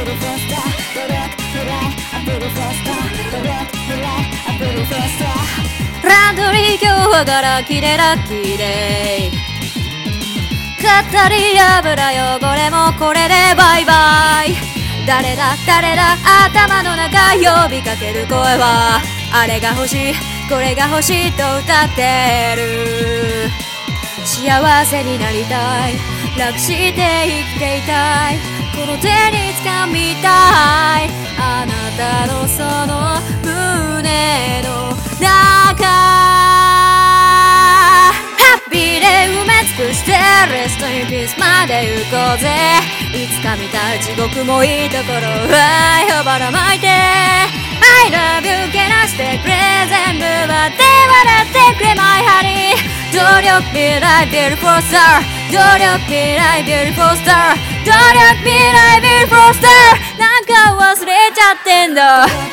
ルフェスタ努力未来アップルフェスタ努力未来アップルフェスタランドリー今日はガラキでラッキーデイかったり油汚れもこれでバイバイ誰だ頭の中呼びかける声はあれが欲しいこれが欲しいと歌ってる幸せになりたい楽して生きていたいこの手に掴みたいあなたのその胸の中ハッピーで埋め尽くしてレストインピースまで行こうぜいつか見た地獄もいいところ愛をばらまいて I love you けなしてくれ全部割って笑ってくれ My honey 努力未来 Beautiful star 努力未来 Beautiful star 努力未来 Beautiful star なんか忘れちゃってんだ